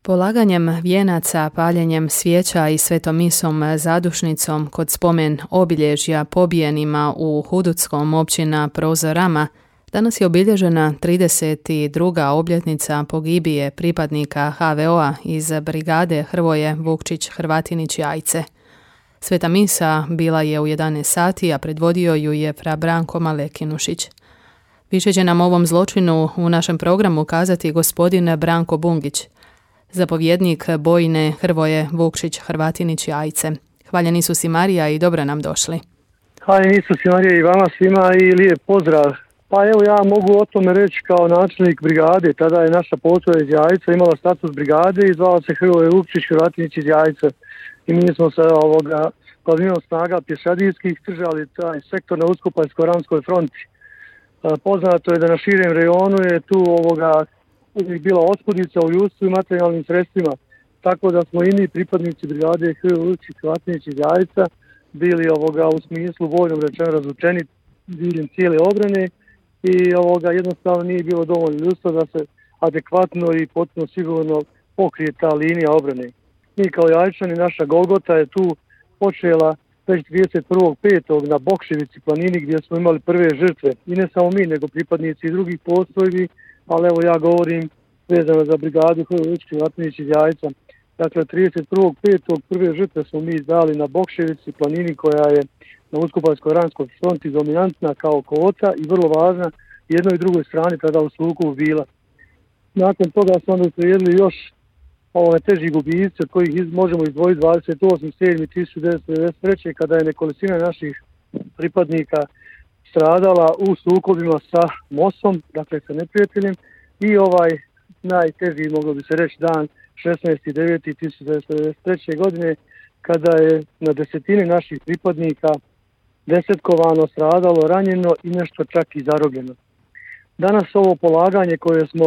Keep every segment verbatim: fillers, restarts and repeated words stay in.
Polaganjem vijenaca, paljenjem svijeća i svetom misom zadušnicom kod spomen obilježja pobijenima u Hudutskom općina Prozorama danas je obilježena trideset druga obljetnica pogibije pripadnika ha ve o-a iz brigade Hrvoje Vukčić-Hrvatinić-Jajce. Sveta misa bila je u jedanaest sati, a predvodio ju je fra Branko Malekinušić. Više će nam o ovom zločinu u našem programu kazati gospodin Branko Bungić, zapovjednik bojne Hrvoje Vukšić-Hrvatinić-Jajce. Hvaljen Isus i Marija i dobro nam došli. Hvaljen Isus i Marija i vama svima i lijep pozdrav. Pa evo ja mogu o tome reći kao načelnik brigade. Tada je naša postrojba iz Jajca imala status brigade i zvala se Hrvoje Vukšić-Hrvatinić iz Jajca. I mi smo se ovoga planinom snaga pješadijskih držali taj sektor na Uskopaljsko-Ramskoj fronti. Poznato je da na širem rejonu je tu ovoga uvijek bila oskudica u ljudstvu i materijalnim sredstvima. Tako da smo i mi pripadnici brigade Hrvoje Vukšić-Hrvatinić iz Jajca bili ovoga u smislu vojnom rečeno razvučeni diljem cijele obrane i ovoga jednostavno nije bilo dovoljno ljudstva da se adekvatno i potpuno sigurno pokrije ta linija obrane. Mi kao Jajčani, naša Golgota je tu počela već trideset prvog petog na Bokševici planini gdje smo imali prve žrtve. I ne samo mi, nego pripadnici i drugih postrojbi, ali evo ja govorim vezano za brigadu Hrvoje Vukšić-Hrvatinić iz Jajca. Dakle, trideset prvog petog prve žrtve smo mi dali na Bokševici planini koja je na Uskopaljsko-Ramskoj fronti dominantna kao kvota i vrlo važna jednoj i drugoj strani tada u Slukovu bila. Nakon toga smo onda uslijedili još ove teži gubice od kojih iz, možemo izdvojiti dvadeset osmog sedmog tisuće devetsto devedeset treće kada je nekolicina naših pripadnika stradala u sukobima sa mosom, dakle sa neprijateljem, i ovaj najteži, moglo bi se reći, dan šesnaesti deveti tisuće devetsto devedeset treće godine kada je na desetine naših pripadnika desetkovano, stradalo, ranjeno i nešto čak i zarobljeno. Danas ovo polaganje koje smo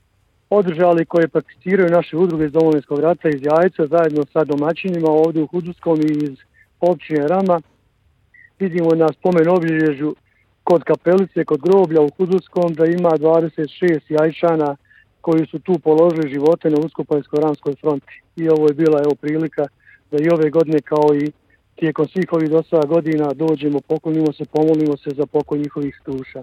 održali, koje prakticiraju naše udruge iz Domovinskog rata iz Jajca zajedno sa domaćinima ovdje u Hudutskom i iz općine Rama, vidimo na spomen obilježju kod kapelice, kod groblja u Hudutskom da ima dvadeset šest Jajčana koji su tu položili živote na Uskopaljsko-Ramskoj fronti. I ovo je bila evo prilika da i ove godine kao i tijekom svih ovih do sada godina dođemo, poklonimo se, pomolimo se za pokoj njihovih duša.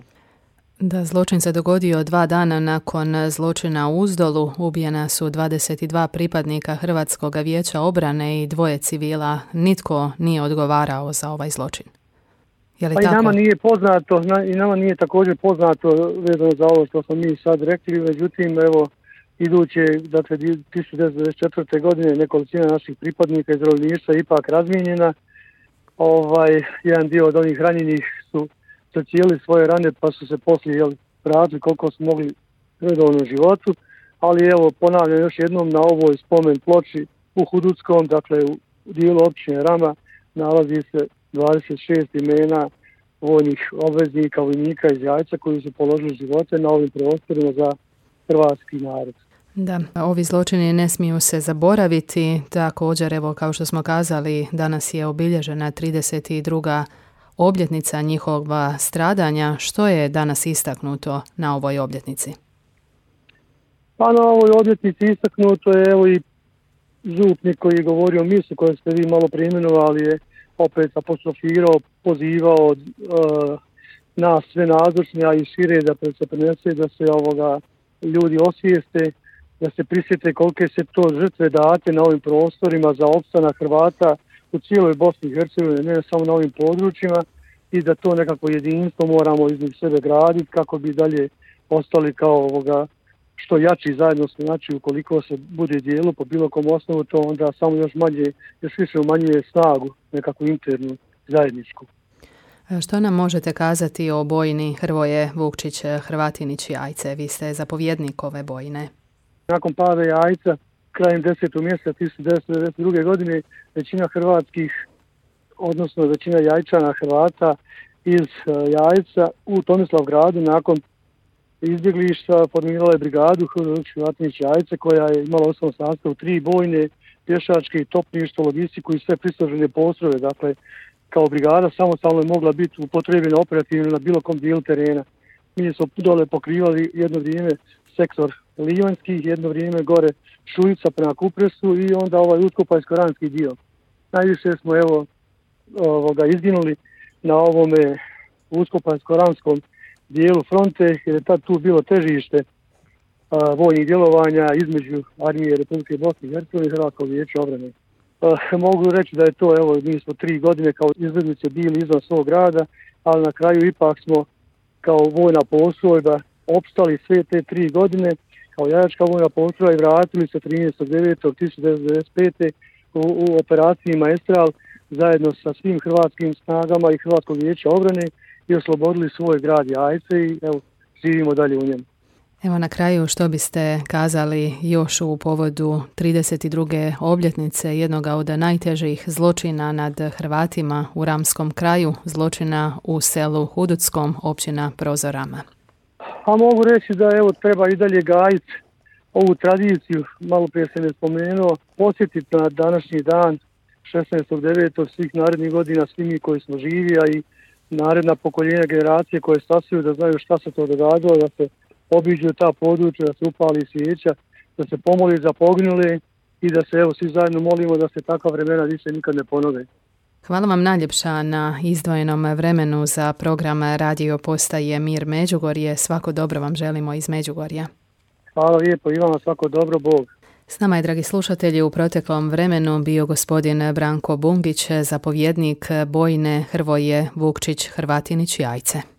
Da, zločin se dogodio dva dana nakon zločina u Uzdolu. Ubijena su dvadeset dva pripadnika Hrvatskog vijeća obrane i dvoje civila. Nitko nije odgovarao za ovaj zločin. Je li pa tako? I nama nije poznato, i nama nije također poznato vezano za ovo što smo mi sad rekli, međutim, evo, iduće, dakle, tisuće devetsto devedeset četvrte godine nekolicina naših pripadnika iz zarobljeništva ipak razmijenjena. Ovaj, jedan dio od onih ranjenih su zacijeli svoje rane pa su se poslije jel, vratili koliko su mogli redovnom životu, ali evo ponavljam još jednom na ovoj spomen ploči u Hudutskom, dakle u dijelu općine Rama nalazi se dvadeset šest imena vojnih obveznika, vojnika iz Jajca koji su položili živote na ovim prostorima za hrvatski narod. Da, ovi zločini ne smiju se zaboraviti. Također, evo, kao što smo kazali, danas je obilježena trideset druga obljetnica njihova stradanja. Što je danas istaknuto na ovoj obljetnici? Pa na ovoj obljetnici istaknuto je evo i župnik koji je govorio misu koju ste vi malo preimenovali, je opet apostrofirao, pozivao uh, nas sve nazočne, a i šire da se prenese da se ovoga ljudi osvijeste, da se prisjete kolike se to žrtve date na ovim prostorima za opstanak Hrvata u cijeloj Bosni i Hercegovini, ne samo na ovim područjima, i da to nekako jedinstvo moramo između sebe graditi kako bi dalje ostali kao ovoga što jači zajedno se, znači ukoliko se bude dijelo po bilo kom osnovu, to onda samo još manje, još više umanjuje snagu nekakvu internu zajedničku. Što nam možete kazati o bojni Hrvoje Vukšić-Hrvatinić-Jajce? Vi ste zapovjednik ove bojne. Nakon pada Jajca, krajem desetog mjeseca tisuće devetsto devedeset druge godine, većina hrvatskih, odnosno većina Jajčana Hrvata iz Jajca u Tomislavgradu nakon izbjeglištva formirala je brigadu Hrvoje Vukšić-Hrvatinić-Jajce koja je imala osnovnu sastavu tri bojne, pješačke i topništvo, logistiku i sve pristožene postrojbe. Dakle, kao brigada samostalno je mogla biti upotrebljena operativno na bilo kom dijelu terena. Mi smo dole pokrivali jedno vrijeme sektor Livanjskih, jedno vrijeme gore Šujica prema Kupresu i onda ovaj Uskopajsko-ranski dio. Najviše smo evo ovoga izginuli na ovome Uskopajsko-ranskom dijelu fronte, jer je tad tu bilo težište a, vojnih djelovanja između armije Republike Bosne i Hercegovine i Hrvatskog vijeća obrane. A, mogu reći da je to, evo, mi smo tri godine kao izbjeglice bili izvan svog grada, ali na kraju ipak smo kao vojna postrojba opstali sve te tri godine kao jajačka vojna postrojba i vratili se trinaestog devetog tisuće devetsto devedeset pete u, u operaciji Maestral zajedno sa svim hrvatskim snagama i Hrvatskog vijeća obrane i oslobodili svoj grad Jajce i evo, živimo dalje u njemu. Evo na kraju što biste kazali još u povodu trideset druge obljetnice jednog od najtežih zločina nad Hrvatima u Ramskom kraju, zločina u selu Hudutskom, općina Prozorama? A mogu reći da evo treba i dalje gajiti ovu tradiciju, malo prije sam je spomenuo, posjetiti na današnji dan šesnaestog devetog svih narednih godina, svi mi koji smo živi, a i naredna pokoljenja generacije koje stasaju da znaju šta se to događalo, da se obiđu ta područja, da se upali svijeća, da se pomoli za poginule i da se evo svi zajedno molimo da se takva vremena više nikad ne ponove. Hvala vam najljepša na izdvojenom vremenu za program radio postaje Mir Međugorje. Svako dobro vam želimo iz Međugorja. Hvala lijepo i vama svako dobro, Bog. S nama je, dragi slušatelji, u proteklom vremenu bio gospodin Branko Bungić, zapovjednik bojne Hrvoje Vukčić Hrvatinić Jajce.